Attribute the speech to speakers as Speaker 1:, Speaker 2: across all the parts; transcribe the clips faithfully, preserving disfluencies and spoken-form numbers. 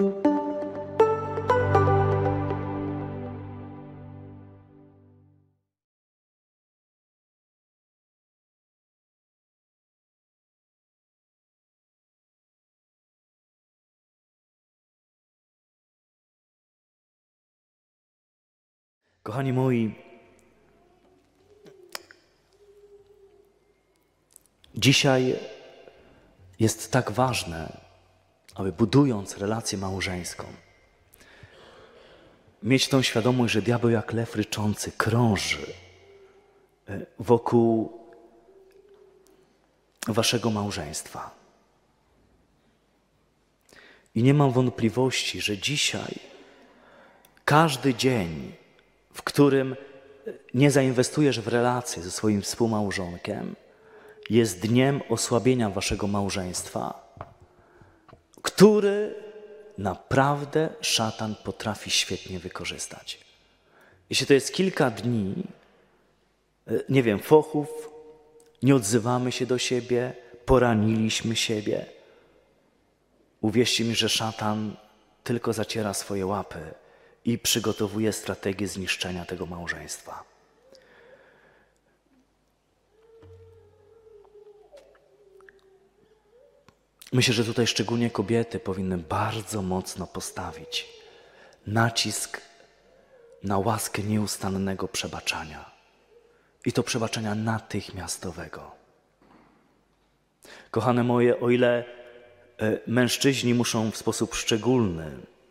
Speaker 1: Kochani moi, dzisiaj jest tak ważne, aby budując relację małżeńską, mieć tą świadomość, że diabeł jak lew ryczący krąży wokół waszego małżeństwa. I nie mam wątpliwości, że dzisiaj każdy dzień, w którym nie zainwestujesz w relację ze swoim współmałżonkiem, jest dniem osłabienia waszego małżeństwa, który naprawdę szatan potrafi świetnie wykorzystać. Jeśli to jest kilka dni, nie wiem, fochów, nie odzywamy się do siebie, poraniliśmy siebie, uwierzcie mi, że szatan tylko zaciera swoje łapy i przygotowuje strategię zniszczenia tego małżeństwa. Myślę, że tutaj szczególnie kobiety powinny bardzo mocno postawić nacisk na łaskę nieustannego przebaczania. I to przebaczenia natychmiastowego. Kochane moje, o ile mężczyźni muszą w sposób szczególny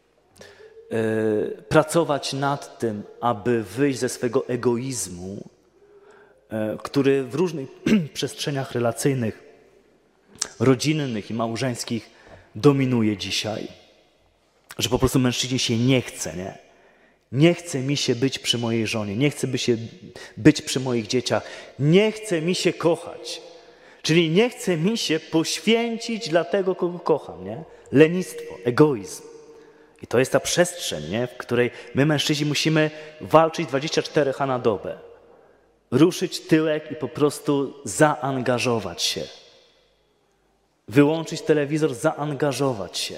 Speaker 1: pracować nad tym, aby wyjść ze swego egoizmu, który w różnych przestrzeniach relacyjnych, rodzinnych i małżeńskich dominuje dzisiaj. Że po prostu mężczyźnie się nie chce, nie? Nie chce mi się być przy mojej żonie, nie chce by się być przy moich dzieciach, nie chce mi się kochać. Czyli nie chce mi się poświęcić dla tego, kogo kocham, nie? Lenistwo, egoizm. I to jest ta przestrzeń, nie? W której my mężczyźni musimy walczyć dwadzieścia cztery godziny na dobę. Ruszyć tyłek i po prostu zaangażować się. Wyłączyć telewizor, zaangażować się.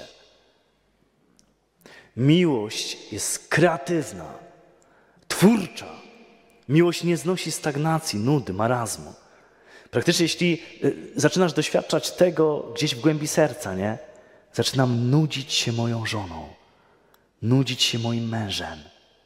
Speaker 1: Miłość jest kreatywna, twórcza. Miłość nie znosi stagnacji, nudy, marazmu. Praktycznie jeśli zaczynasz doświadczać tego gdzieś w głębi serca, nie? Zaczynam nudzić się moją żoną, nudzić się moim mężem.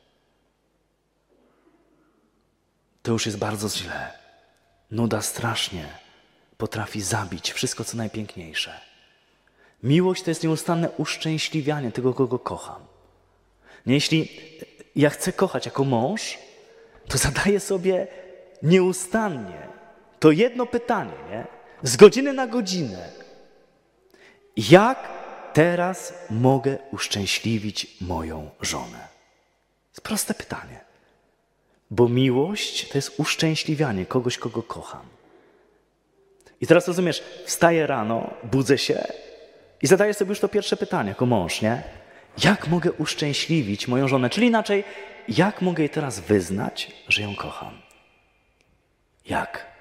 Speaker 1: To już jest bardzo źle. Nuda strasznie potrafi zabić wszystko, co najpiękniejsze. Miłość to jest nieustanne uszczęśliwianie tego, kogo kocham. Nie, jeśli ja chcę kochać jako mąż, to zadaję sobie nieustannie to jedno pytanie, nie? Z godziny na godzinę. Jak teraz mogę uszczęśliwić moją żonę? To jest proste pytanie. Bo miłość to jest uszczęśliwianie kogoś, kogo kocham. I teraz rozumiesz, wstaję rano, budzę się i zadaję sobie już to pierwsze pytanie jako mąż, nie? Jak mogę uszczęśliwić moją żonę? Czyli inaczej, jak mogę jej teraz wyznać, że ją kocham? Jak?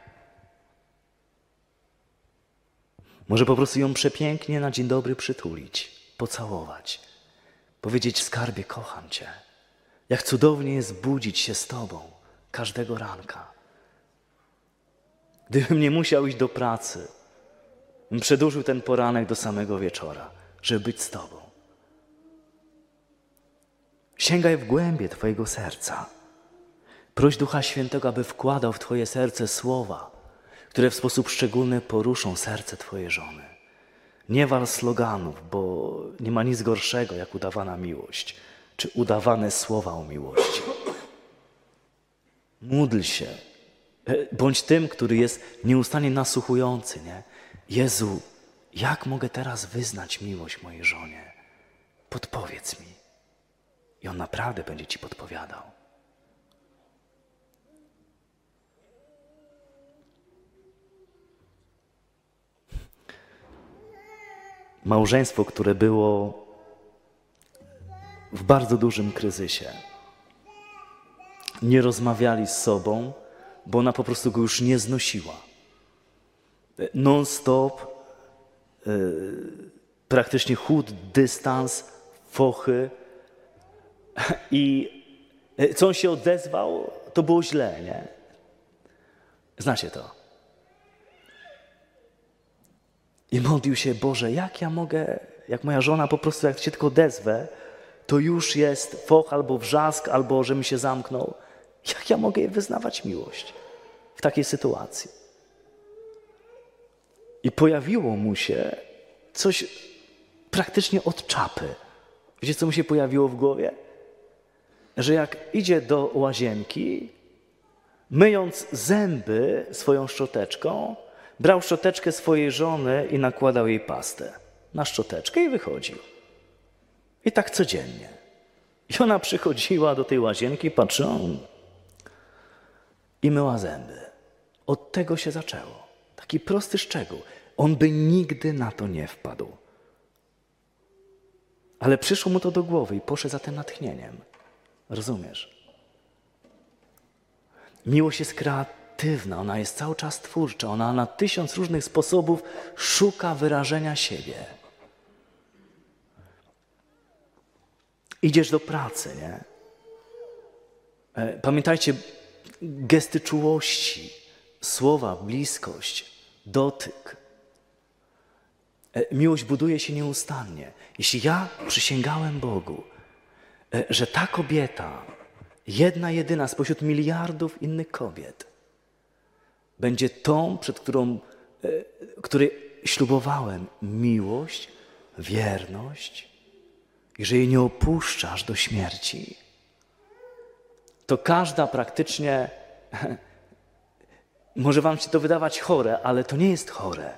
Speaker 1: Może po prostu ją przepięknie na dzień dobry przytulić, pocałować, powiedzieć: skarbie, kocham cię. Jak cudownie jest budzić się z tobą każdego ranka. Gdybym nie musiał iść do pracy, bym przedłużył ten poranek do samego wieczora, żeby być z tobą. Sięgaj w głębie twojego serca. Proś Ducha Świętego, aby wkładał w twoje serce słowa, które w sposób szczególny poruszą serce twojej żony. Nie wal sloganów, bo nie ma nic gorszego jak udawana miłość, czy udawane słowa o miłości. Módl się. Bądź tym, który jest nieustannie nasłuchujący, nie? Jezu, jak mogę teraz wyznać miłość mojej żonie? Podpowiedz mi. I On naprawdę będzie ci podpowiadał. Małżeństwo, które było w bardzo dużym kryzysie. Nie rozmawiali z sobą, bo ona po prostu go już nie znosiła. Non-stop, yy, praktycznie chłód, dystans, fochy i co on się odezwał, to było źle, nie? Znacie to. I modlił się, Boże, jak ja mogę, jak moja żona po prostu, jak się tylko odezwę, to już jest foch albo wrzask, albo że mi się zamknął. Jak ja mogę jej wyznawać miłość w takiej sytuacji? I pojawiło mu się coś praktycznie od czapy. Wiecie, co mu się pojawiło w głowie? Że jak idzie do łazienki, myjąc zęby swoją szczoteczką, brał szczoteczkę swojej żony i nakładał jej pastę na szczoteczkę i wychodził. I tak codziennie. I ona przychodziła do tej łazienki, patrzyła i myła zęby. Od tego się zaczęło. Taki prosty szczegół. On by nigdy na to nie wpadł. Ale przyszło mu to do głowy i poszedł za tym natchnieniem. Rozumiesz? Miłość jest kreatywna, ona jest cały czas twórcza, ona na tysiąc różnych sposobów szuka wyrażenia siebie. Idziesz do pracy, nie? Pamiętajcie, gesty czułości, słowa, bliskość, dotyk. Miłość buduje się nieustannie. Jeśli ja przysięgałem Bogu, że ta kobieta, jedna jedyna spośród miliardów innych kobiet, będzie tą, przed którą, której ślubowałem miłość, wierność i że jej nie opuszczasz do śmierci, to każda praktycznie, może wam się to wydawać chore, ale to nie jest chore.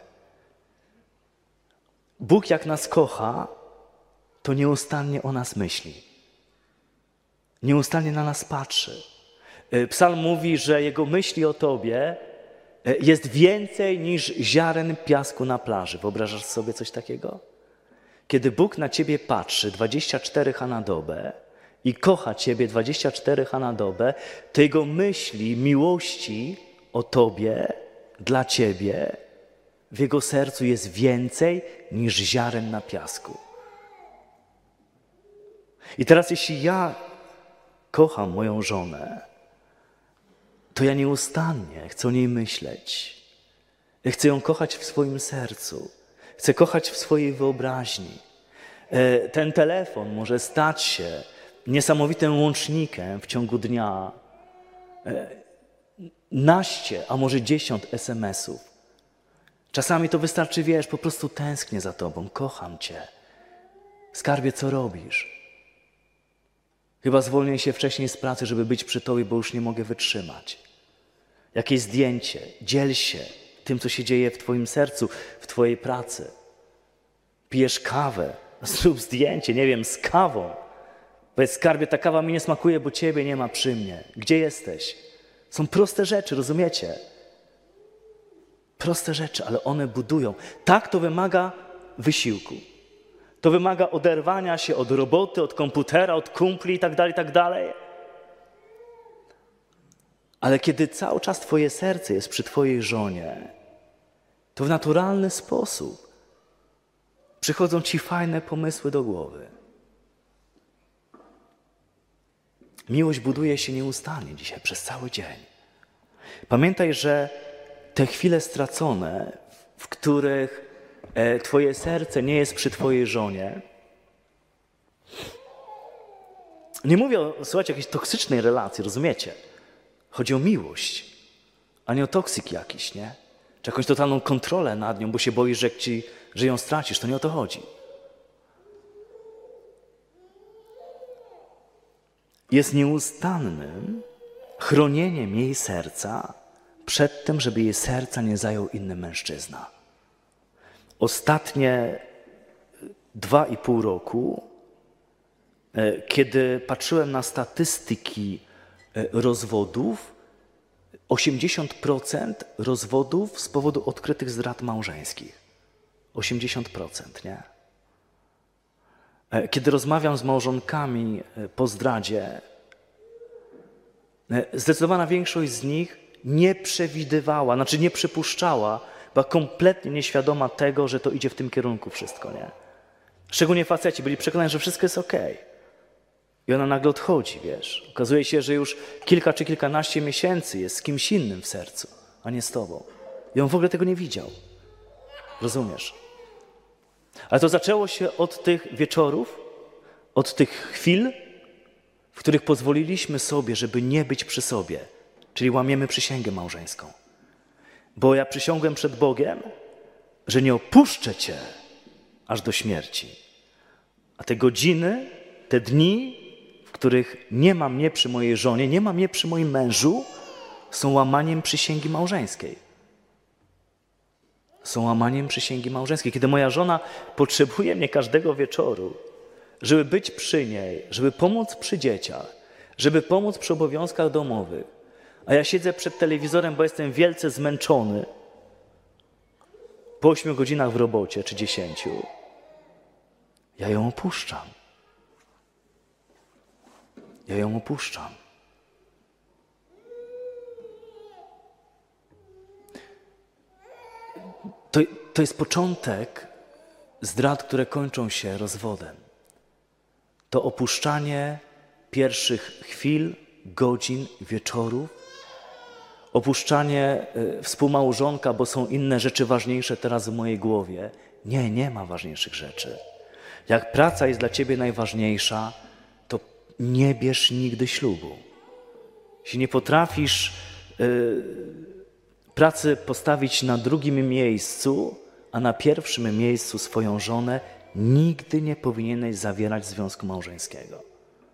Speaker 1: Bóg jak nas kocha, to nieustannie o nas myśli. Nieustannie na nas patrzy. Psalm mówi, że Jego myśli o Tobie jest więcej niż ziaren piasku na plaży. Wyobrażasz sobie coś takiego? Kiedy Bóg na Ciebie patrzy dwadzieścia cztery ha na dobę i kocha Ciebie dwadzieścia cztery ha na dobę, to Jego myśli, miłości o Tobie, dla Ciebie, w Jego sercu jest więcej niż ziaren na piasku. I teraz jeśli ja kocham moją żonę, to ja nieustannie chcę o niej myśleć. Ja chcę ją kochać w swoim sercu. Chcę kochać w swojej wyobraźni. Ten telefon może stać się niesamowitym łącznikiem w ciągu dnia. Naście, a może dziesiąt esemesów. Czasami to wystarczy, wiesz, po prostu tęsknię za Tobą, kocham Cię. Skarbie, co robisz? Chyba zwolnię się wcześniej z pracy, żeby być przy Tobie, bo już nie mogę wytrzymać. Jakieś zdjęcie, dziel się tym, co się dzieje w Twoim sercu, w Twojej pracy. Pijesz kawę, zrób zdjęcie, nie wiem, z kawą. Powiedz, skarbie, ta kawa mi nie smakuje, bo Ciebie nie ma przy mnie. Gdzie jesteś? Są proste rzeczy, rozumiecie? Proste rzeczy, ale one budują. Tak, to wymaga wysiłku. To wymaga oderwania się od roboty, od komputera, od kumpli i tak dalej, i tak dalej. Ale kiedy cały czas Twoje serce jest przy Twojej żonie, to w naturalny sposób przychodzą Ci fajne pomysły do głowy. Miłość buduje się nieustannie dzisiaj, przez cały dzień. Pamiętaj, że te chwile stracone, w których e, Twoje serce nie jest przy Twojej żonie, nie mówię o, słuchajcie, jakiejś toksycznej relacji, rozumiecie? Chodzi o miłość, a nie o toksyk jakiś, nie? Czy jakąś totalną kontrolę nad nią, bo się boisz, że, ci, że ją stracisz. To nie o to chodzi. Jest nieustannym chronieniem jej serca przed tym, żeby jej serca nie zajął inny mężczyzna. Ostatnie dwa i pół roku, kiedy patrzyłem na statystyki rozwodów, osiemdziesiąt procent rozwodów z powodu odkrytych zdrad małżeńskich. osiemdziesiąt procent, nie? Kiedy rozmawiam z małżonkami po zdradzie, zdecydowana większość z nich nie przewidywała, znaczy nie przypuszczała, była kompletnie nieświadoma tego, że to idzie w tym kierunku wszystko, nie? Szczególnie faceci byli przekonani, że wszystko jest okej. I ona nagle odchodzi, wiesz. Okazuje się, że już kilka czy kilkanaście miesięcy jest z kimś innym w sercu, a nie z tobą. I on w ogóle tego nie widział. Rozumiesz? Ale to zaczęło się od tych wieczorów, od tych chwil, w których pozwoliliśmy sobie, żeby nie być przy sobie. Czyli łamiemy przysięgę małżeńską. Bo ja przysiągłem przed Bogiem, że nie opuszczę cię aż do śmierci. A te godziny, te dni, w których nie ma mnie przy mojej żonie, nie ma mnie przy moim mężu, są łamaniem przysięgi małżeńskiej. Są łamaniem przysięgi małżeńskiej. Kiedy moja żona potrzebuje mnie każdego wieczoru, żeby być przy niej, żeby pomóc przy dzieciach, żeby pomóc przy obowiązkach domowych, a ja siedzę przed telewizorem, bo jestem wielce zmęczony po ośmiu godzinach w robocie czy dziesięciu, ja ją opuszczam. Ja ją opuszczam. To, to jest początek zdrad, które kończą się rozwodem. To opuszczanie pierwszych chwil, godzin, wieczorów, opuszczanie y, współmałżonka, bo są inne rzeczy ważniejsze teraz w mojej głowie. Nie, nie ma ważniejszych rzeczy. Jak praca jest dla ciebie najważniejsza, to nie bierz nigdy ślubu. Jeśli nie potrafisz y, pracy postawić na drugim miejscu, a na pierwszym miejscu swoją żonę, nigdy nie powinieneś zawierać związku małżeńskiego.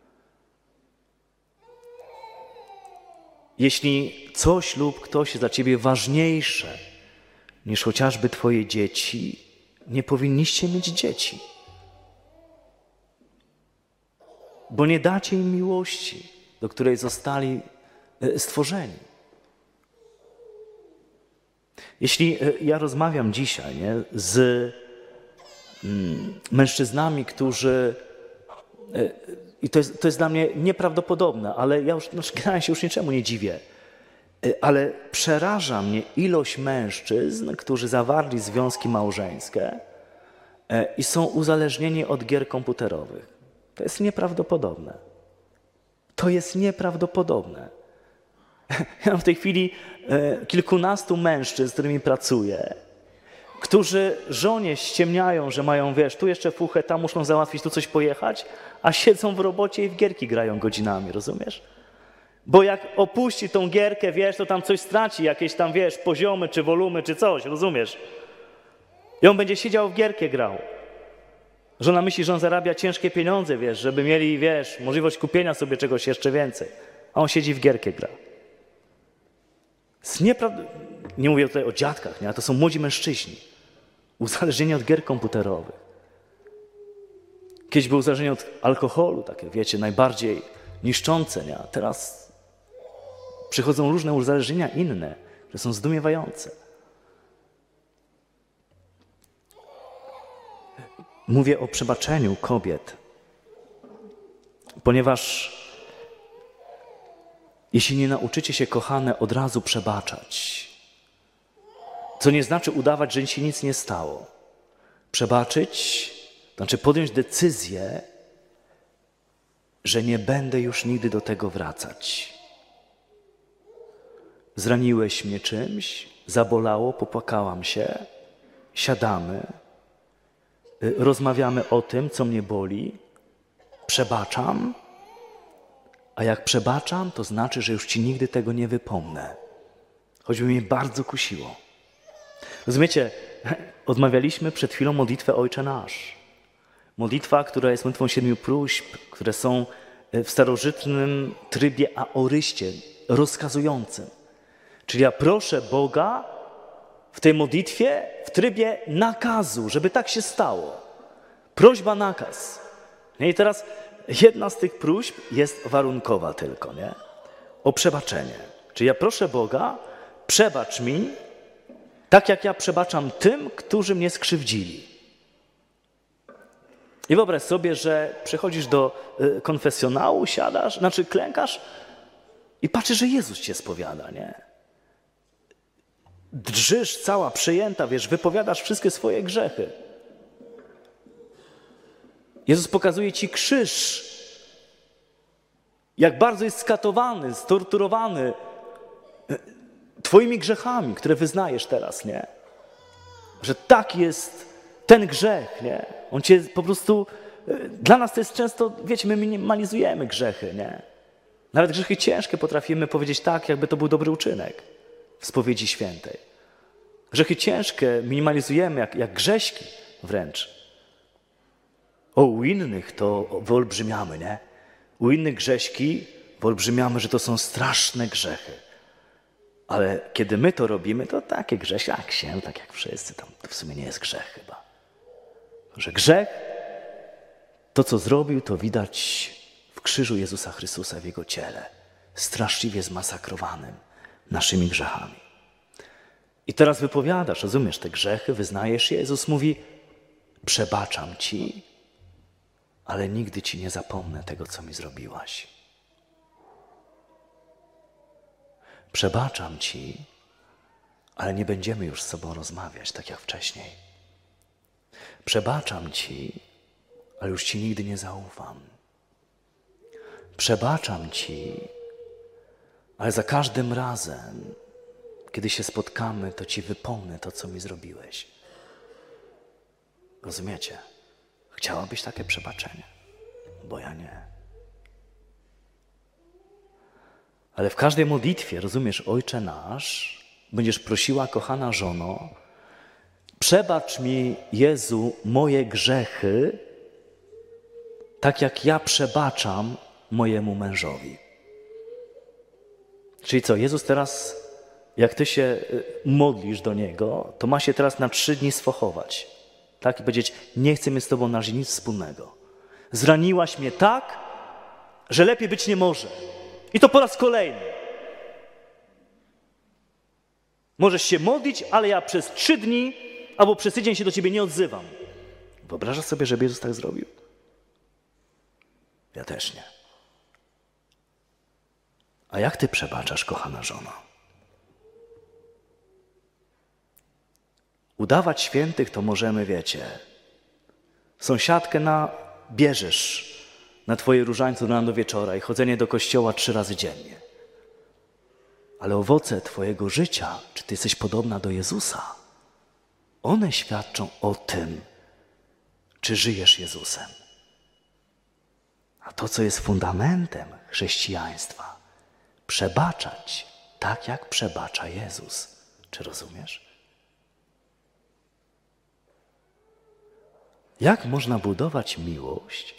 Speaker 1: Jeśli coś lub ktoś jest dla ciebie ważniejsze niż chociażby twoje dzieci, nie powinniście mieć dzieci. Bo nie dacie im miłości, do której zostali stworzeni. Jeśli ja rozmawiam dzisiaj nie, z mm, mężczyznami, którzy... I to jest, to jest dla mnie nieprawdopodobne, ale ja już, no, ja się już niczemu nie dziwię. Ale przeraża mnie ilość mężczyzn, którzy zawarli związki małżeńskie i są uzależnieni od gier komputerowych. To jest nieprawdopodobne. To jest nieprawdopodobne. Ja mam w tej chwili kilkunastu mężczyzn, z którymi pracuję, którzy żonie ściemniają, że mają, wiesz, tu jeszcze fuchę, tam muszą załatwić, tu coś pojechać, a siedzą w robocie i w gierki grają godzinami, rozumiesz? Bo jak opuści tą gierkę, wiesz, to tam coś straci, jakieś tam, wiesz, poziomy, czy wolumy, czy coś, rozumiesz? I on będzie siedział w gierkę grał. Żona myśli, że on zarabia ciężkie pieniądze, wiesz, żeby mieli, wiesz, możliwość kupienia sobie czegoś jeszcze więcej. A on siedzi w gierkę gra. Jest nieprawda... Nie mówię tutaj o dziadkach, nie? Ale to są młodzi mężczyźni. Uzależnieni od gier komputerowych. Kiedyś był uzależnienie od alkoholu, takie, wiecie, najbardziej niszczące, nie? A teraz przychodzą różne uzależnienia inne, które są zdumiewające. Mówię o przebaczeniu kobiet, ponieważ jeśli nie nauczycie się, kochane, od razu przebaczać, co nie znaczy udawać, że się nic nie stało. Przebaczyć, to znaczy podjąć decyzję, że nie będę już nigdy do tego wracać. Zraniłeś mnie czymś, zabolało, popłakałam się, siadamy, rozmawiamy o tym, co mnie boli, przebaczam, a jak przebaczam, to znaczy, że już ci nigdy tego nie wypomnę. Choćby mnie bardzo kusiło. Rozumiecie, odmawialiśmy przed chwilą modlitwę Ojcze Nasz. Modlitwa, która jest modlitwą siedmiu próśb, które są w starożytnym trybie aoryście, rozkazującym. Czyli ja proszę Boga w tej modlitwie w trybie nakazu, żeby tak się stało. Prośba, nakaz. I teraz jedna z tych próśb jest warunkowa tylko, nie? O przebaczenie. Czyli ja proszę Boga, przebacz mi, tak jak ja przebaczam tym, którzy mnie skrzywdzili. I wyobraź sobie, że przychodzisz do konfesjonału, siadasz, znaczy klękasz i patrzysz, że Jezus cię spowiada, nie? Drżysz cała, przejęta, wiesz, wypowiadasz wszystkie swoje grzechy. Jezus pokazuje ci krzyż. Jak bardzo jest skatowany, storturowany twoimi grzechami, które wyznajesz teraz, nie? Że tak jest ten grzech, nie? On cię po prostu... Dla nas to jest często, wiecie, my minimalizujemy grzechy, nie? Nawet grzechy ciężkie potrafimy powiedzieć tak, jakby to był dobry uczynek w spowiedzi świętej. Grzechy ciężkie minimalizujemy jak, jak grześki wręcz. O, u innych to wyolbrzymiamy, nie? U innych grześki wyolbrzymiamy, że to są straszne grzechy. Ale kiedy my to robimy, to takie grzechy jak się, tak jak wszyscy, tam to w sumie nie jest grzech chyba. Że grzech, to co zrobił, to widać w krzyżu Jezusa Chrystusa, w Jego ciele, straszliwie zmasakrowanym naszymi grzechami. I teraz wypowiadasz, rozumiesz, te grzechy, wyznajesz je. Jezus mówi, przebaczam ci, ale nigdy ci nie zapomnę tego, co mi zrobiłaś. Przebaczam ci, ale nie będziemy już z sobą rozmawiać, tak jak wcześniej. Przebaczam ci, ale już ci nigdy nie zaufam. Przebaczam ci, ale za każdym razem, kiedy się spotkamy, to ci wypomnę to, co mi zrobiłeś. Rozumiecie? Chciałabyś takie przebaczenie? Bo ja nie. Ale w każdej modlitwie, rozumiesz, Ojcze nasz, będziesz prosiła, kochana żono, przebacz mi, Jezu, moje grzechy, tak jak ja przebaczam mojemu mężowi. Czyli co, Jezus teraz, jak ty się modlisz do Niego, to ma się teraz na trzy dni sfochować. Tak? I powiedzieć, nie chcę mieć z Tobą na razie nic wspólnego. Zraniłaś mnie tak, że lepiej być nie może. I to po raz kolejny. Możesz się modlić, ale ja przez trzy dni albo przez tydzień się do Ciebie nie odzywam. Wyobrażasz sobie, żeby Jezus tak zrobił? Ja też nie. A jak Ty przebaczasz, kochana żono? Udawać świętych to możemy, wiecie, sąsiadkę na bierzesz na Twoje różańce od rana do wieczora i chodzenie do kościoła trzy razy dziennie. Ale owoce Twojego życia, czy Ty jesteś podobna do Jezusa, one świadczą o tym, czy żyjesz Jezusem. A to, co jest fundamentem chrześcijaństwa, przebaczać tak, jak przebacza Jezus. Czy rozumiesz? Jak można budować miłość,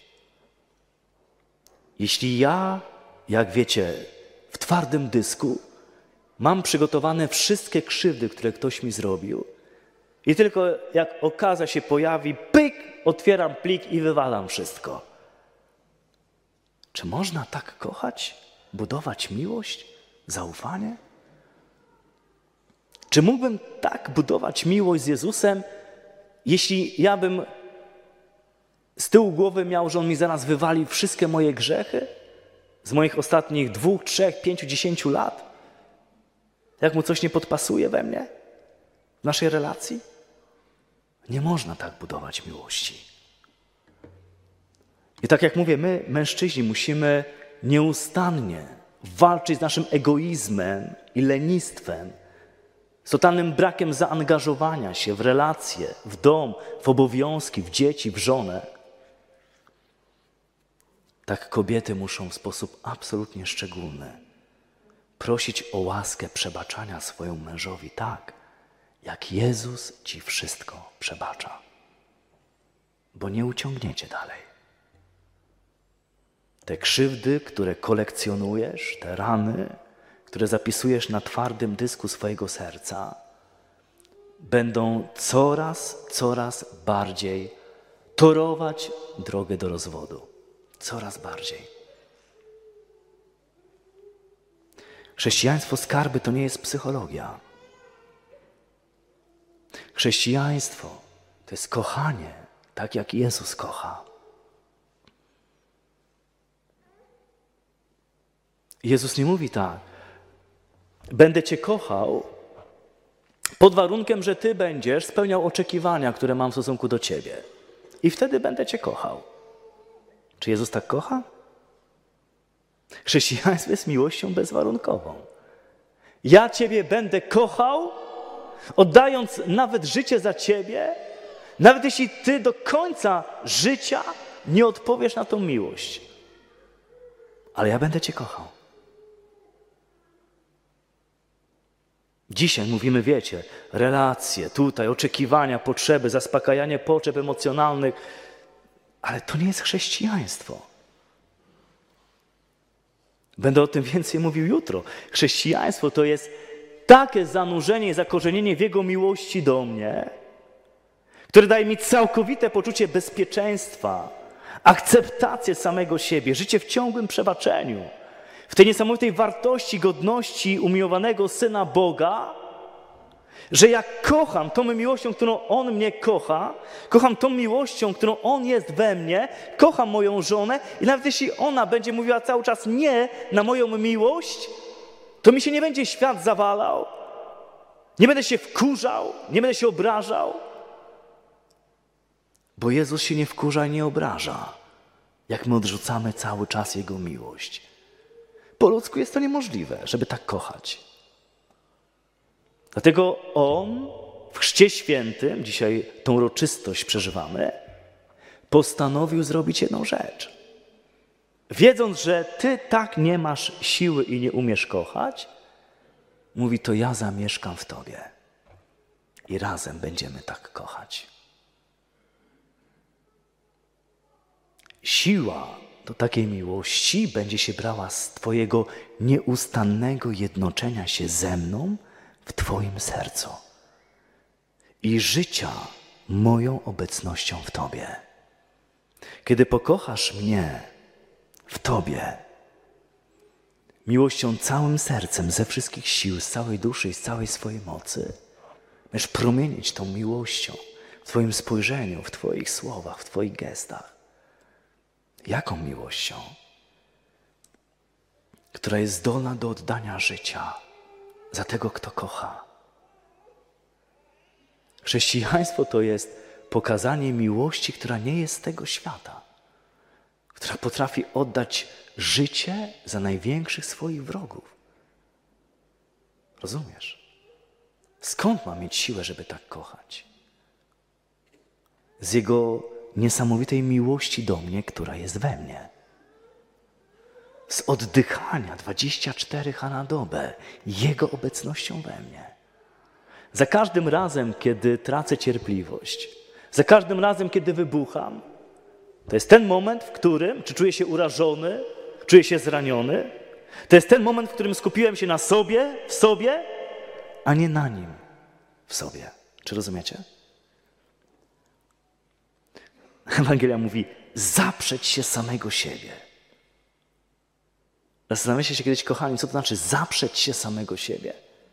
Speaker 1: jeśli ja, jak wiecie, w twardym dysku mam przygotowane wszystkie krzywdy, które ktoś mi zrobił i tylko jak okazja się pojawi, pyk, otwieram plik i wywalam wszystko. Czy można tak kochać, budować miłość, zaufanie? Czy mógłbym tak budować miłość z Jezusem, jeśli ja bym z tyłu głowy miał, że On mi zaraz wywali wszystkie moje grzechy z moich ostatnich dwóch, trzech, pięciu, dziesięciu lat? Jak Mu coś nie podpasuje we mnie? W naszej relacji? Nie można tak budować miłości. I tak jak mówię, my, mężczyźni, musimy nieustannie walczyć z naszym egoizmem i lenistwem, z totalnym brakiem zaangażowania się w relacje, w dom, w obowiązki, w dzieci, w żonę. Tak kobiety muszą w sposób absolutnie szczególny prosić o łaskę przebaczania swojemu mężowi tak, jak Jezus ci wszystko przebacza. Bo nie uciągniecie dalej. Te krzywdy, które kolekcjonujesz, te rany, które zapisujesz na twardym dysku swojego serca, będą coraz, coraz bardziej torować drogę do rozwodu. Coraz bardziej. Chrześcijaństwo skarby to nie jest psychologia. Chrześcijaństwo to jest kochanie, tak jak Jezus kocha. Jezus nie mówi tak, będę Cię kochał pod warunkiem, że Ty będziesz spełniał oczekiwania, które mam w stosunku do Ciebie. I wtedy będę Cię kochał. Czy Jezus tak kocha? Chrześcijaństwo jest miłością bezwarunkową. Ja Ciebie będę kochał, oddając nawet życie za Ciebie, nawet jeśli Ty do końca życia nie odpowiesz na tą miłość. Ale ja będę Cię kochał. Dzisiaj mówimy, wiecie, relacje, tutaj oczekiwania, potrzeby, zaspokajanie potrzeb emocjonalnych, ale to nie jest chrześcijaństwo. Będę o tym więcej mówił jutro. Chrześcijaństwo to jest takie zanurzenie i zakorzenienie w Jego miłości do mnie, które daje mi całkowite poczucie bezpieczeństwa, akceptację samego siebie, życie w ciągłym przebaczeniu, w tej niesamowitej wartości, godności umiłowanego Syna Boga, że ja kocham tą miłością, którą On mnie kocha, kocham tą miłością, którą On jest we mnie, kocham moją żonę i nawet jeśli ona będzie mówiła cały czas nie na moją miłość, to mi się nie będzie świat zawalał, nie będę się wkurzał, nie będę się obrażał, bo Jezus się nie wkurza i nie obraża, jak my odrzucamy cały czas Jego miłość. Po ludzku jest to niemożliwe, żeby tak kochać. Dlatego On w Chrzcie Świętym, dzisiaj tą uroczystość przeżywamy, postanowił zrobić jedną rzecz. Wiedząc, że Ty tak nie masz siły i nie umiesz kochać, mówi, to ja zamieszkam w Tobie i razem będziemy tak kochać. Siła do takiej miłości będzie się brała z Twojego nieustannego jednoczenia się ze mną w Twoim sercu i życia moją obecnością w Tobie. Kiedy pokochasz mnie w Tobie, miłością całym sercem, ze wszystkich sił, z całej duszy i z całej swojej mocy, będziesz promienić tą miłością w Twoim spojrzeniu, w Twoich słowach, w Twoich gestach. Jaką miłością? Która jest zdolna do oddania życia za tego, kto kocha. Chrześcijaństwo to jest pokazanie miłości, która nie jest z tego świata, która potrafi oddać życie za największych swoich wrogów. Rozumiesz? Skąd mam mieć siłę, żeby tak kochać? Z Jego niesamowitej miłości do mnie, która jest we mnie. Z oddychania dwadzieścia cztery ha na dobę Jego obecnością we mnie. Za każdym razem, kiedy tracę cierpliwość, za każdym razem, kiedy wybucham, to jest ten moment, w którym, czy czuję się urażony, czuję się zraniony, to jest ten moment, w którym skupiłem się na sobie, w sobie, a nie na Nim, w sobie. Czy rozumiecie? Ewangelia mówi, zaprzeć się samego siebie. Zastanawiacie się kiedyś, kochani, co to znaczy zaprzeć się samego siebie?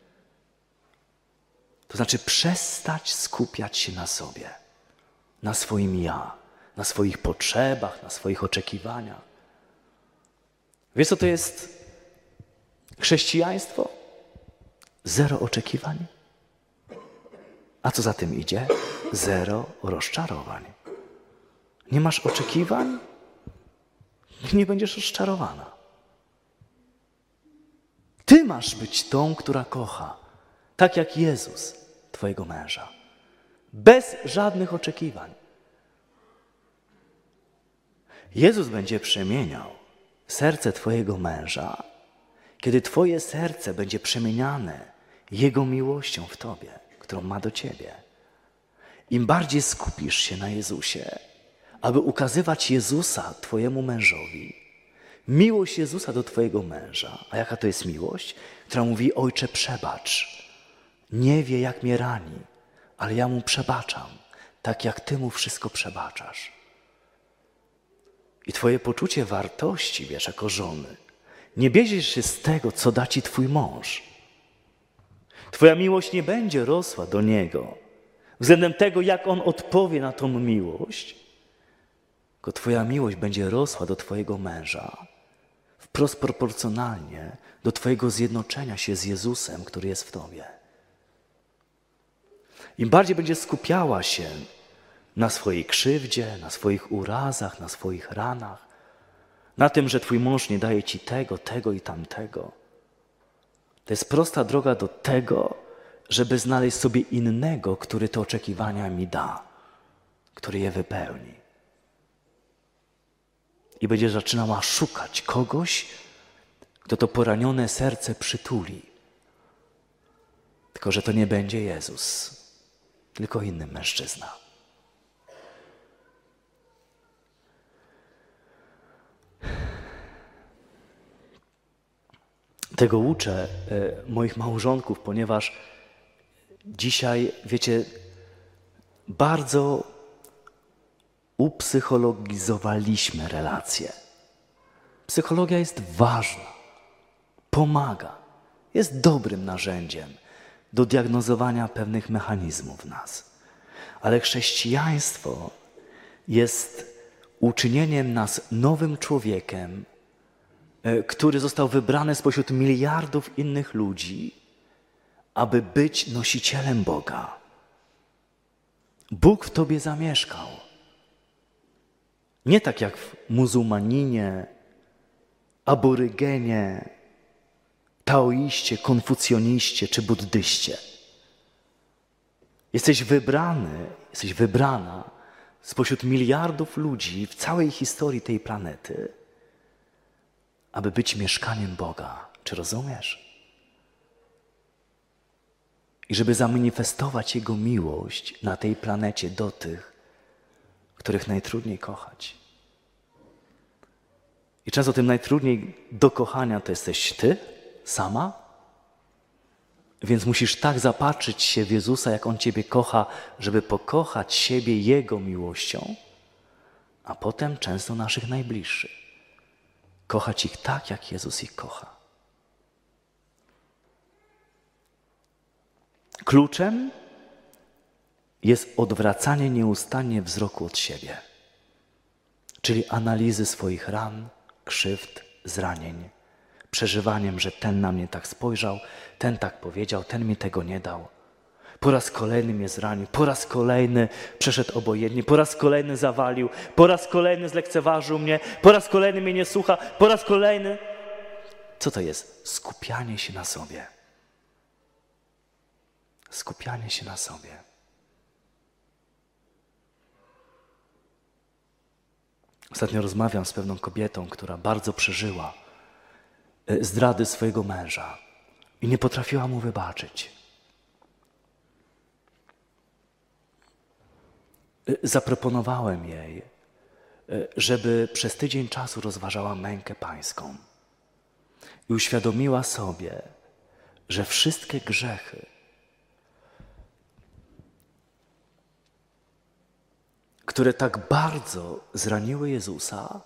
Speaker 1: To znaczy przestać skupiać się na sobie, na swoim ja, na swoich potrzebach, na swoich oczekiwaniach. Wiesz, co to jest chrześcijaństwo? Zero oczekiwań. A co za tym idzie? Zero rozczarowań. Nie masz oczekiwań? Nie będziesz rozczarowana. Ty masz być tą, która kocha, tak jak Jezus, Twojego męża. Bez żadnych oczekiwań. Jezus będzie przemieniał serce Twojego męża, kiedy Twoje serce będzie przemieniane Jego miłością w Tobie, którą ma do Ciebie. Im bardziej skupisz się na Jezusie, aby ukazywać Jezusa Twojemu mężowi, miłość Jezusa do Twojego męża. A jaka to jest miłość? Która mówi, Ojcze, przebacz. Nie wie, jak mnie rani, ale ja Mu przebaczam, tak jak Ty Mu wszystko przebaczasz. I Twoje poczucie wartości, wiesz, jako żony, nie bierzesz się z tego, co da Ci Twój mąż. Twoja miłość nie będzie rosła do Niego względem tego, jak On odpowie na tą miłość, tylko Twoja miłość będzie rosła do Twojego męża wprost proporcjonalnie do Twojego zjednoczenia się z Jezusem, który jest w Tobie. Im bardziej będziesz skupiała się na swojej krzywdzie, na swoich urazach, na swoich ranach, Na tym, że twój mąż nie daje ci tego, tego i tamtego. To jest prosta droga do tego, żeby znaleźć sobie innego, który te oczekiwania mi da, który je wypełni. I będziesz zaczynała szukać kogoś, kto to poranione serce przytuli. Tylko że to nie będzie Jezus, tylko inny mężczyzna. Tego uczę e, moich małżonków, ponieważ dzisiaj, wiecie, bardzo upsychologizowaliśmy relacje. Psychologia jest ważna, pomaga, jest dobrym narzędziem do diagnozowania pewnych mechanizmów w nas. Ale chrześcijaństwo jest uczynieniem nas nowym człowiekiem, który został wybrany spośród miliardów innych ludzi, aby być nosicielem Boga. Bóg w tobie zamieszkał. Nie tak jak w muzułmaninie, aborygenie, taoiście, konfucjoniście czy buddyście. Jesteś wybrany, jesteś wybrana spośród miliardów ludzi w całej historii tej planety, aby być mieszkaniem Boga. Czy rozumiesz? I żeby zamanifestować Jego miłość na tej planecie do tych, których najtrudniej kochać. I często tym najtrudniej do kochania to jesteś ty, sama. Więc musisz tak zapatrzyć się w Jezusa, jak On ciebie kocha, żeby pokochać siebie Jego miłością, a potem często naszych najbliższych. Kochać ich tak, jak Jezus ich kocha. Kluczem jest odwracanie nieustannie wzroku od siebie, czyli analizy swoich ran, krzywd, zranień, przeżywaniem, że ten na mnie tak spojrzał, ten tak powiedział, ten mi tego nie dał. Po raz kolejny mnie zranił, po raz kolejny przeszedł obojętnie, po raz kolejny zawalił, po raz kolejny zlekceważył mnie, po raz kolejny mnie nie słucha, po raz kolejny... Co to jest? Skupianie się na sobie. Skupianie się na sobie. Ostatnio rozmawiam z pewną kobietą, która bardzo przeżyła zdrady swojego męża i nie potrafiła mu wybaczyć. Zaproponowałem jej, żeby przez tydzień czasu rozważała mękę pańską i uświadomiła sobie, że wszystkie grzechy, które tak bardzo zraniły Jezusa,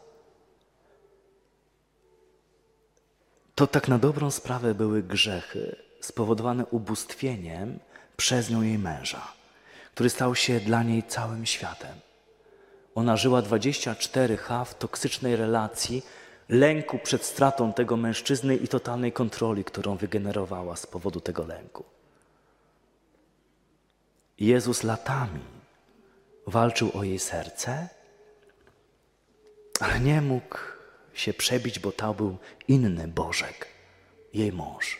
Speaker 1: to tak na dobrą sprawę były grzechy spowodowane ubóstwieniem przez nią jej męża, który stał się dla niej całym światem. Ona żyła dwadzieścia cztery H w toksycznej relacji, lęku przed stratą tego mężczyzny i totalnej kontroli, którą wygenerowała z powodu tego lęku. Jezus latami walczył o jej serce, ale nie mógł się przebić, bo to był inny Bożek, jej mąż.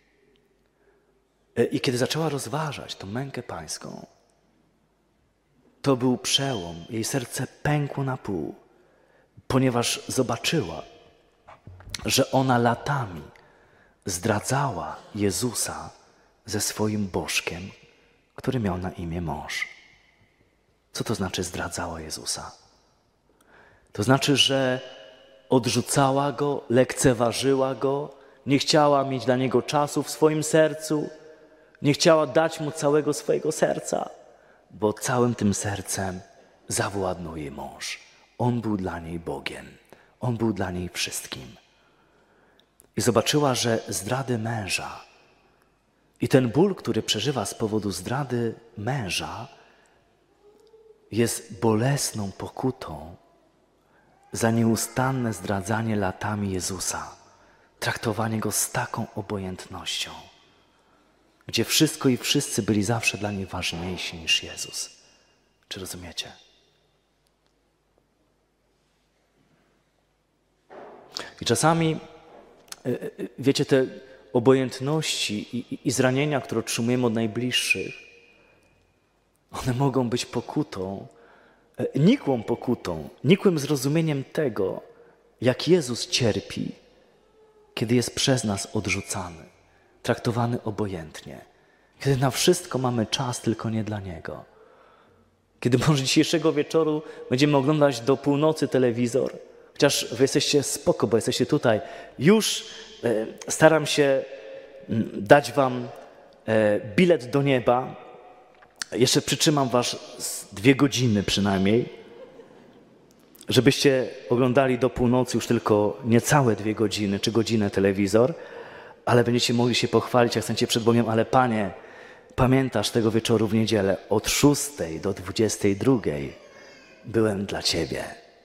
Speaker 1: I kiedy zaczęła rozważać tą mękę pańską, to był przełom. Jej serce pękło na pół, ponieważ zobaczyła, że ona latami zdradzała Jezusa ze swoim bożkiem, który miał na imię mąż. Co to znaczy zdradzała Jezusa? To znaczy, że odrzucała Go, lekceważyła Go, nie chciała mieć dla Niego czasu w swoim sercu, nie chciała dać Mu całego swojego serca, bo całym tym sercem zawładnął jej mąż. On był dla niej Bogiem. On był dla niej wszystkim. I zobaczyła, że zdrady męża i ten ból, który przeżywa z powodu zdrady męża, jest bolesną pokutą za nieustanne zdradzanie latami Jezusa, traktowanie Go z taką obojętnością, gdzie wszystko i wszyscy byli zawsze dla niej ważniejsi niż Jezus. Czy rozumiecie? I czasami, wiecie, te obojętności i, i, i zranienia, które otrzymujemy od najbliższych, one mogą być pokutą, nikłą pokutą, nikłym zrozumieniem tego, jak Jezus cierpi, kiedy jest przez nas odrzucany, traktowany obojętnie. Kiedy na wszystko mamy czas, tylko nie dla Niego. Kiedy może dzisiejszego wieczoru będziemy oglądać do północy telewizor, chociaż wy jesteście spoko, bo jesteście tutaj. Już e, staram się m, dać wam e, bilet do nieba. Jeszcze przytrzymam was z dwie godziny przynajmniej, żebyście oglądali do północy już tylko niecałe dwie godziny, czy godzinę telewizor, ale będziecie mogli się pochwalić, jak chcecie przed Bogiem, ale Panie, pamiętasz tego wieczoru w niedzielę od szóstej do dwudziestej drugiej byłem dla Ciebie.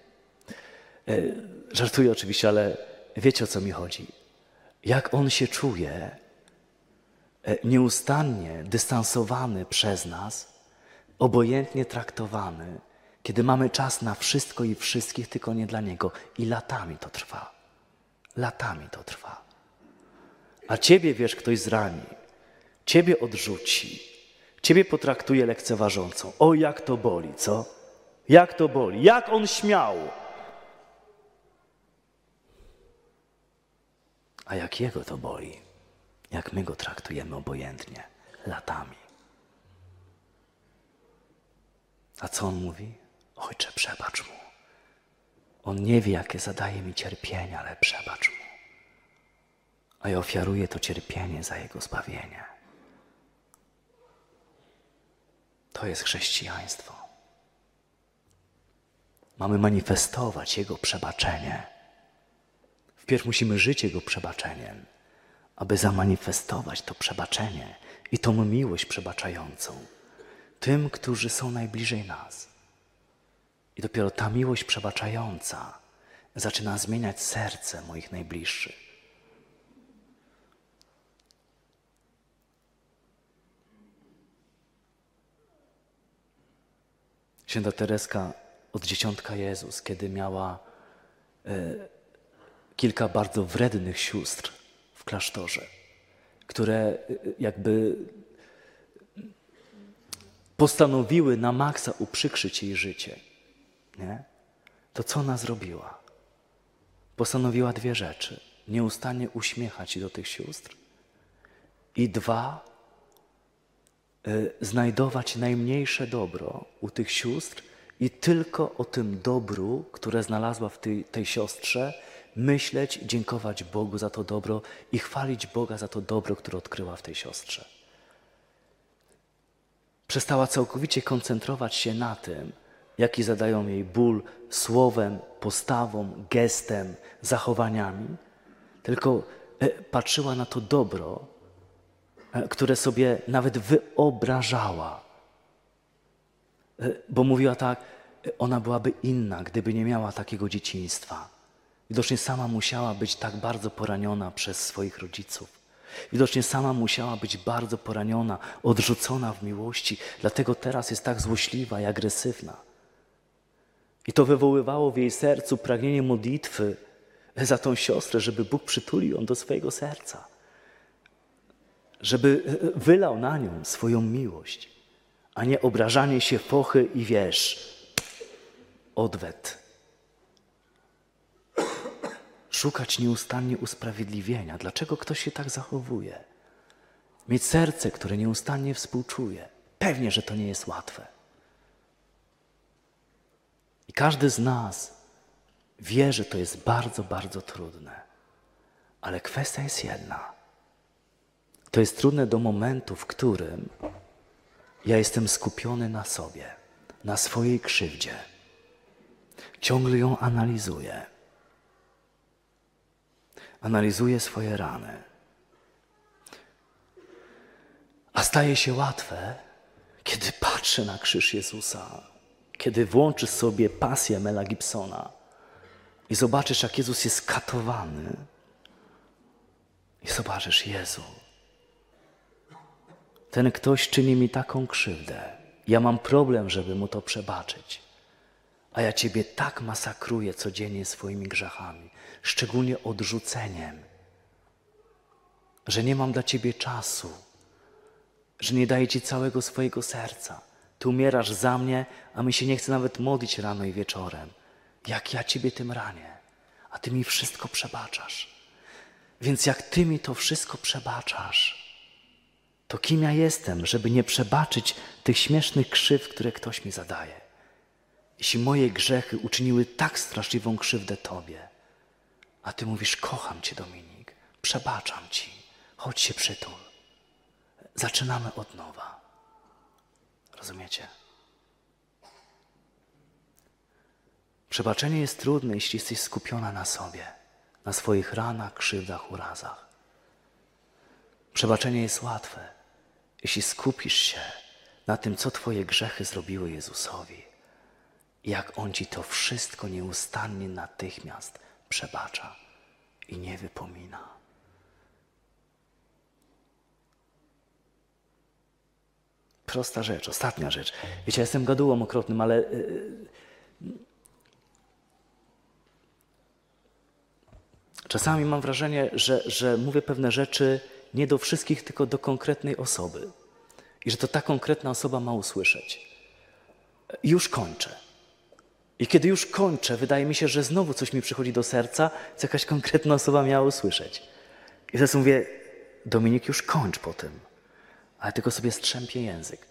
Speaker 1: Żartuję oczywiście, ale wiecie, o co mi chodzi. Jak on się czuje, nieustannie dystansowany przez nas, obojętnie traktowany, kiedy mamy czas na wszystko i wszystkich, tylko nie dla Niego. I latami to trwa. Latami to trwa. A Ciebie, wiesz, ktoś zrani, Ciebie odrzuci, Ciebie potraktuje lekceważącą. O, jak to boli, co? Jak to boli? Jak on śmiał? A jak Jego to boli? Jak my Go traktujemy obojętnie, latami. A co On mówi? Ojcze, przebacz Mu. On nie wie, jakie zadaje mi cierpienie, ale przebacz Mu. A ja ofiaruję to cierpienie za Jego zbawienie. To jest chrześcijaństwo. Mamy manifestować Jego przebaczenie. Wpierw musimy żyć Jego przebaczeniem, aby zamanifestować to przebaczenie i tą miłość przebaczającą tym, którzy są najbliżej nas. I dopiero ta miłość przebaczająca zaczyna zmieniać serce moich najbliższych. Święta Tereska od dzieciątka Jezus, kiedy miała y, kilka bardzo wrednych sióstr w klasztorze, które y, jakby postanowiły na maksa uprzykrzyć jej życie, nie? To co ona zrobiła? Postanowiła dwie rzeczy. Nieustannie uśmiechać się do tych sióstr i dwa, y, znajdować najmniejsze dobro u tych sióstr i tylko o tym dobru, które znalazła w tej, tej siostrze, myśleć, dziękować Bogu za to dobro i chwalić Boga za to dobro, które odkryła w tej siostrze. Przestała całkowicie koncentrować się na tym, jaki zadają jej ból słowem, postawą, gestem, zachowaniami, tylko patrzyła na to dobro, które sobie nawet wyobrażała. Bo mówiła tak, ona byłaby inna, gdyby nie miała takiego dzieciństwa. Widocznie sama musiała być tak bardzo poraniona przez swoich rodziców. Widocznie sama musiała być bardzo poraniona, odrzucona w miłości, dlatego teraz jest tak złośliwa i agresywna. I to wywoływało w jej sercu pragnienie modlitwy za tą siostrę, żeby Bóg przytulił ją do swojego serca. Żeby wylał na nią swoją miłość, a nie obrażanie się, fochy i wiesz, odwet. Szukać nieustannie usprawiedliwienia. Dlaczego ktoś się tak zachowuje? Mieć serce, które nieustannie współczuje. Pewnie, że to nie jest łatwe. I każdy z nas wie, że to jest bardzo, bardzo trudne. Ale kwestia jest jedna. To jest trudne do momentu, w którym ja jestem skupiony na sobie, na swojej krzywdzie. Ciągle ją analizuję. Analizuję swoje rany. A staje się łatwe, kiedy patrzę na krzyż Jezusa, kiedy włączysz sobie pasję Mela Gibsona i zobaczysz, jak Jezus jest katowany i zobaczysz, Jezu, ten ktoś czyni mi taką krzywdę. Ja mam problem, żeby mu to przebaczyć. a ja Ciebie tak masakruję codziennie swoimi grzechami, szczególnie odrzuceniem, że nie mam dla Ciebie czasu, że nie daję Ci całego swojego serca. Ty umierasz za mnie, a mi się nie chce nawet modlić rano i wieczorem. Jak ja Ciebie tym ranię, a Ty mi wszystko przebaczasz. Więc jak Ty mi to wszystko przebaczasz, to kim ja jestem, żeby nie przebaczyć tych śmiesznych krzywd, które ktoś mi zadaje? Jeśli moje grzechy uczyniły tak straszliwą krzywdę Tobie, a Ty mówisz, kocham Cię, Dominik, przebaczam Ci, chodź się przytul. Zaczynamy od nowa. Rozumiecie? Przebaczenie jest trudne, jeśli jesteś skupiona na sobie, na swoich ranach, krzywdach, urazach. Przebaczenie jest łatwe, jeśli skupisz się na tym, co Twoje grzechy zrobiły Jezusowi. Jak On Ci to wszystko nieustannie, natychmiast przebacza i nie wypomina. Prosta rzecz, ostatnia rzecz. Wiecie, ja jestem gadułą okropnym, ale yy, czasami mam wrażenie, że, że mówię pewne rzeczy nie do wszystkich, tylko do konkretnej osoby. I że to ta konkretna osoba ma usłyszeć. I już kończę. I kiedy już kończę, wydaje mi się, że znowu coś mi przychodzi do serca, co jakaś konkretna osoba miała usłyszeć. I teraz mówię, Dominik, już kończ po tym. Ale tylko sobie strzępię język.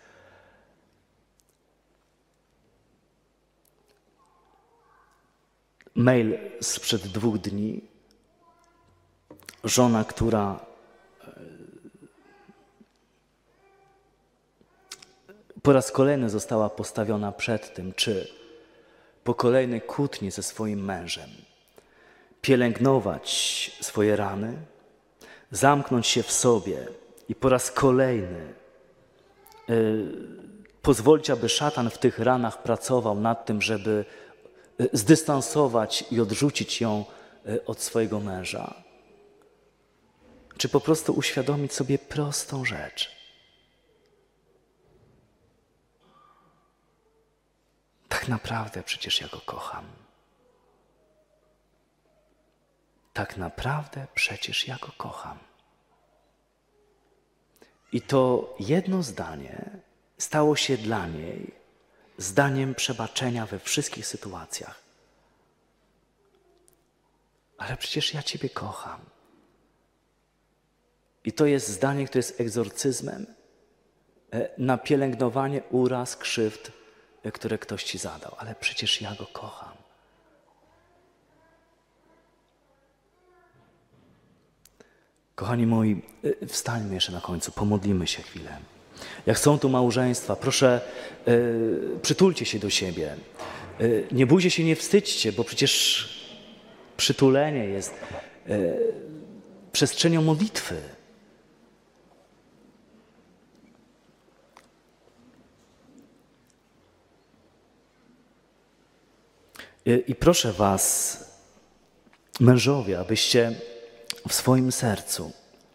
Speaker 1: Mail sprzed dwóch dni. Żona, która po raz kolejny została postawiona przed tym, czy po kolejnej kłótni ze swoim mężem pielęgnować swoje rany, zamknąć się w sobie i po raz kolejny y, pozwolić, aby szatan w tych ranach pracował nad tym, żeby y, zdystansować i odrzucić ją y, od swojego męża. Czy po prostu uświadomić sobie prostą rzecz. Tak naprawdę przecież ja go kocham. Tak naprawdę przecież ja go kocham. I to jedno zdanie stało się dla niej zdaniem przebaczenia we wszystkich sytuacjach. Ale przecież ja Ciebie kocham. I to jest zdanie, które jest egzorcyzmem na pielęgnowanie uraz, krzywd, które ktoś Ci zadał. Ale przecież ja go kocham. Kochani moi, wstańmy jeszcze na końcu, pomodlimy się chwilę. Jak są tu małżeństwa, proszę, yy, przytulcie się do siebie. Yy, nie bójcie się, nie wstydźcie, bo przecież przytulenie jest yy, przestrzenią modlitwy. Yy, I proszę was, mężowie, abyście w swoim sercu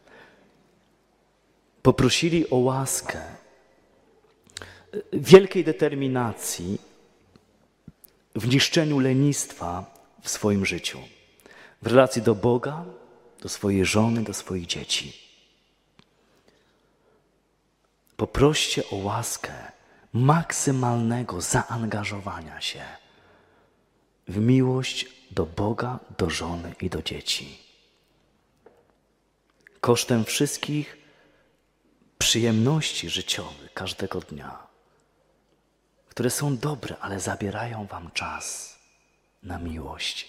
Speaker 1: poprosili o łaskę wielkiej determinacji w niszczeniu lenistwa w swoim życiu, w relacji do Boga, do swojej żony, do swoich dzieci. Poproście o łaskę maksymalnego zaangażowania się w miłość do Boga, do żony i do dzieci. Kosztem wszystkich przyjemności życiowych każdego dnia, które są dobre, ale zabierają wam czas na miłość.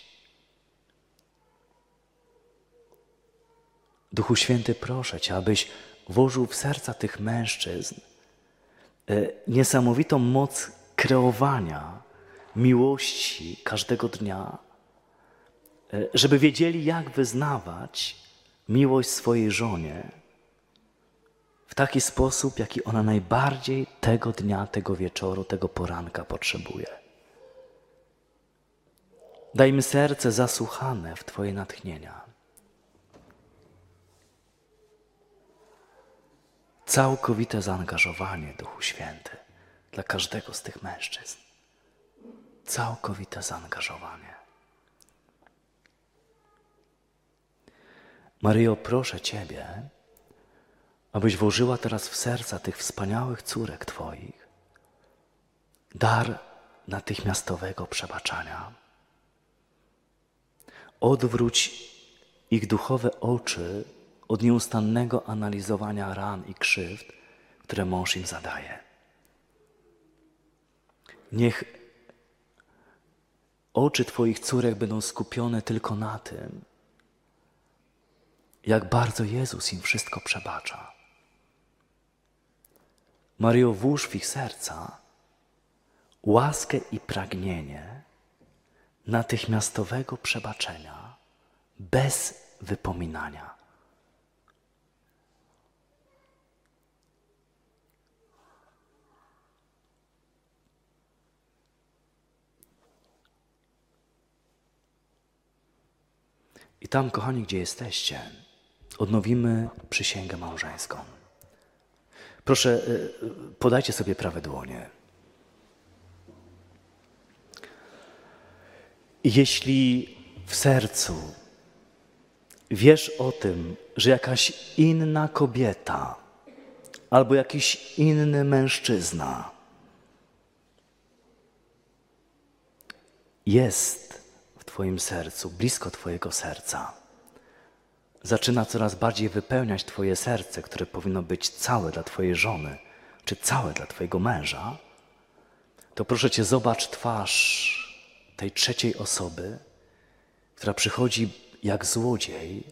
Speaker 1: Duchu Święty, proszę Cię, abyś włożył w serca tych mężczyzn niesamowitą moc kreowania miłości każdego dnia, żeby wiedzieli, jak wyznawać miłość swojej żonie w taki sposób, jaki ona najbardziej tego dnia, tego wieczoru, tego poranka potrzebuje. Daj mi serce zasłuchane w Twoje natchnienia. Całkowite zaangażowanie, Duchu Święty, dla każdego z tych mężczyzn. całkowite zaangażowanie. Maryjo, proszę Ciebie, abyś włożyła teraz w serca tych wspaniałych córek Twoich dar natychmiastowego przebaczania. Odwróć ich duchowe oczy od nieustannego analizowania ran i krzywd, które mąż im zadaje. Niech oczy Twoich córek będą skupione tylko na tym, jak bardzo Jezus im wszystko przebacza. Maryjo, włóż w ich serca łaskę i pragnienie natychmiastowego przebaczenia bez wypominania. I tam, kochani, gdzie jesteście, odnowimy przysięgę małżeńską. Proszę, podajcie sobie prawe dłonie. Jeśli w sercu wiesz o tym, że jakaś inna kobieta albo jakiś inny mężczyzna jest w Twoim sercu, blisko Twojego serca, zaczyna coraz bardziej wypełniać Twoje serce, które powinno być całe dla Twojej żony, czy całe dla Twojego męża, to proszę Cię, zobacz twarz tej trzeciej osoby, która przychodzi jak złodziej,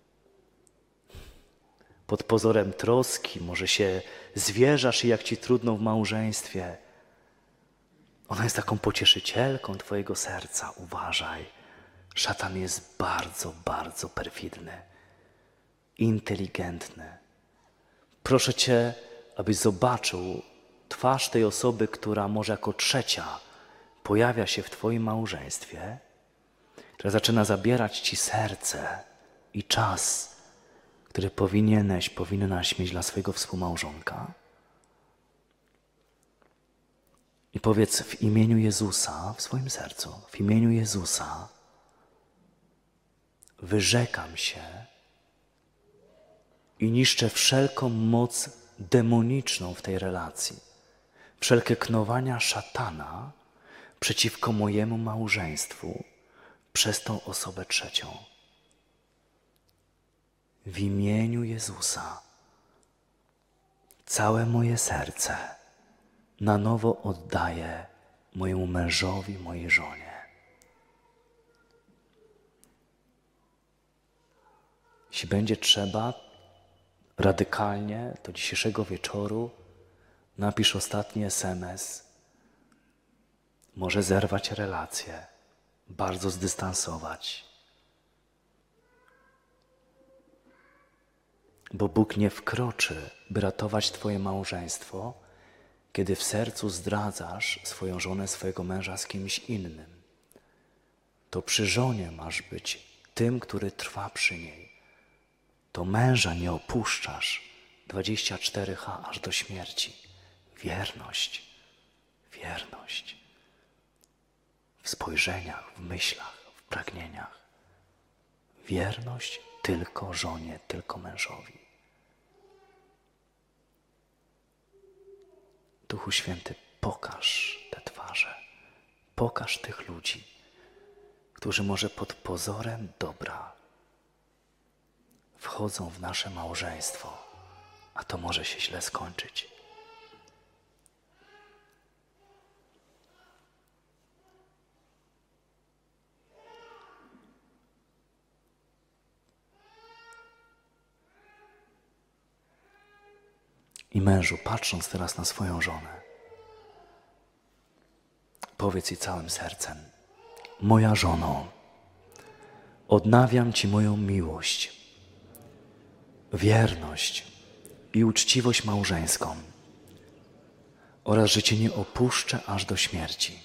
Speaker 1: pod pozorem troski, może się zwierzasz i jak Ci trudno w małżeństwie. Ona jest taką pocieszycielką Twojego serca. Uważaj, szatan jest bardzo, bardzo perfidny, inteligentny. Proszę Cię, abyś zobaczył twarz tej osoby, która może jako trzecia pojawia się w Twoim małżeństwie, która zaczyna zabierać Ci serce i czas, który powinieneś, powinnaś mieć dla swojego współmałżonka. I powiedz w imieniu Jezusa, w swoim sercu, w imieniu Jezusa wyrzekam się i niszczę wszelką moc demoniczną w tej relacji, wszelkie knowania szatana przeciwko mojemu małżeństwu przez tą osobę trzecią. W imieniu Jezusa całe moje serce na nowo oddaję mojemu mężowi, mojej żonie. Jeśli będzie trzeba, radykalnie do dzisiejszego wieczoru napisz ostatni es em es. Może zerwać relację, bardzo zdystansować. Bo Bóg nie wkroczy, by ratować Twoje małżeństwo, kiedy w sercu zdradzasz swoją żonę, swojego męża z kimś innym. To przy żonie masz być tym, który trwa przy niej. To męża nie opuszczasz dwadzieścia cztery ha aż do śmierci. Wierność, wierność w spojrzeniach, w myślach, w pragnieniach. Wierność tylko żonie, tylko mężowi. Duchu Święty, pokaż te twarze, pokaż tych ludzi, którzy może pod pozorem dobra wchodzą w nasze małżeństwo, a to może się źle skończyć. I mężu, patrząc teraz na swoją żonę, powiedz jej całym sercem: moja żono, odnawiam Ci moją miłość, wierność i uczciwość małżeńską oraz, że Cię nie opuszczę aż do śmierci.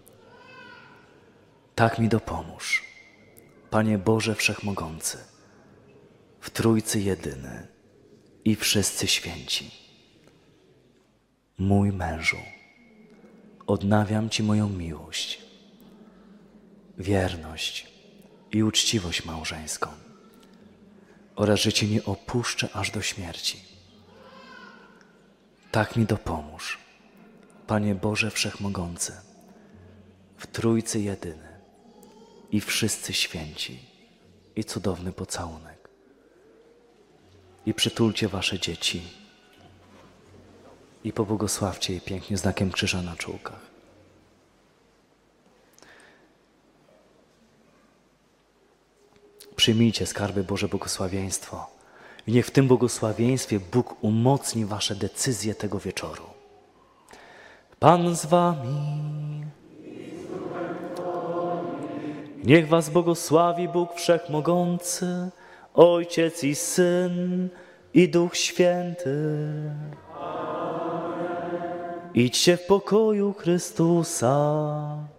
Speaker 1: Tak mi dopomóż, Panie Boże Wszechmogący, w Trójcy Jedyny i wszyscy święci. Mój mężu, odnawiam Ci moją miłość, wierność i uczciwość małżeńską oraz że Cię nie opuszczę aż do śmierci. Tak mi dopomóż, Panie Boże Wszechmogący, w Trójcy jedyny i wszyscy święci i cudowny pocałunek. I przytulcie Wasze dzieci i pobłogosławcie je pięknie znakiem krzyża na czółkach. Przyjmijcie, skarby Boże, błogosławieństwo i niech w tym błogosławieństwie Bóg umocni Wasze decyzje tego wieczoru. Pan z Wami. Niech Was błogosławi Bóg Wszechmogący, Ojciec i Syn i Duch Święty. Idźcie w pokoju Chrystusa.